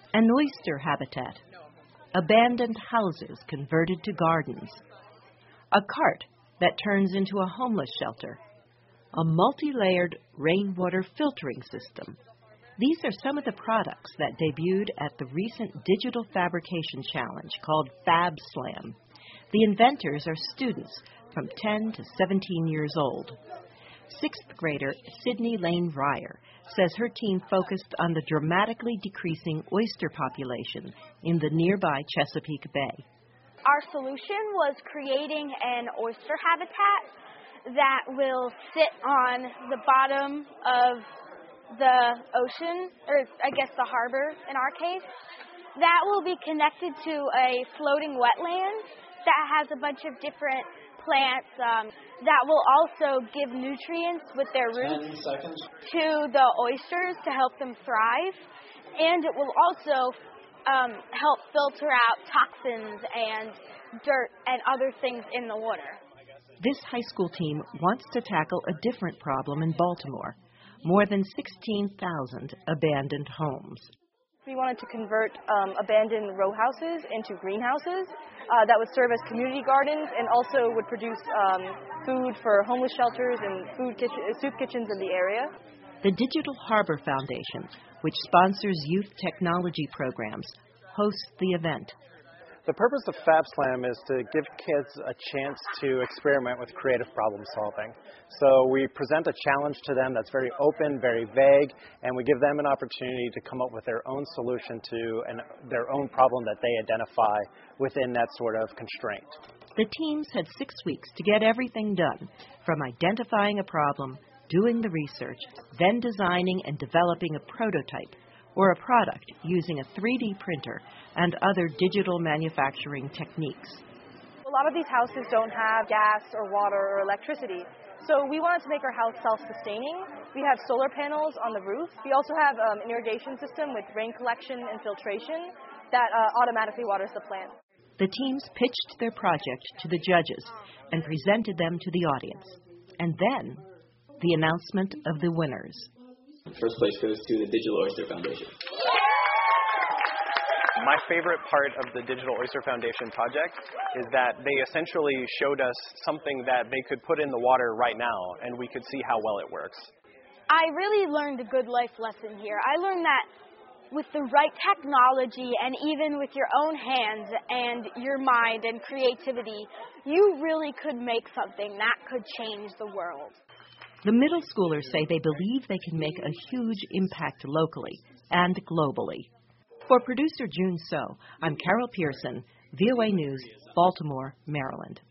An oyster habitat, abandoned houses converted to gardens, a cart that turns into a homeless shelter, a multi-layered rainwater filtering system. These are some of the products that debuted at the recent Digital Fabrication Challenge called FabSlam. The inventors are students from 10 to 17 years old. Sixth grader Sydney Lane Ryer says her team focused on the dramatically decreasing oyster population in the nearby Chesapeake Bay. Our solution was creating an oyster habitat that will sit on the bottom of the ocean, or I guess the harbor in our case, that will be connected to a floating wetland that has a bunch of different plants that will also give nutrients with their roots to the oysters to help them thrive, and it will also help filter out toxins and dirt and other things in the water. This high school team wants to tackle a different problem in Baltimore. More than 16,000 abandoned homes. We wanted to convert abandoned row houses into greenhouses that would serve as community gardens and also would produce food for homeless shelters and soup kitchens in the area. The Digital Harbor Foundation, which sponsors youth technology programs, hosts the event. The purpose of FabSlam is to give kids a chance to experiment with creative problem solving. So we present a challenge to them that's very open, very vague, and we give them an opportunity to come up with their own solution to their own problem that they identify within that sort of constraint. The teams had 6 weeks to get everything done, from identifying a problem, doing the research, then designing and developing a prototype, or a product using a 3D printer and other digital manufacturing techniques. A lot of these houses don't have gas or water or electricity, so we wanted to make our house self-sustaining. We have solar panels on the roof. We also have an irrigation system with rain collection and filtration that automatically waters the plant. The teams pitched their project to the judges and presented them to the audience. And then, the announcement of the winners. First place goes to the Digital Oyster Foundation. My favorite part of the Digital Oyster Foundation project is that they essentially showed us something that they could put in the water right now, and we could see how well it works. I really learned a good life lesson here. I learned that with the right technology and even with your own hands and your mind and creativity, you really could make something that could change the world. The middle schoolers say they believe they can make a huge impact locally and globally. For producer June So, I'm Carol Pearson, VOA News, Baltimore, Maryland.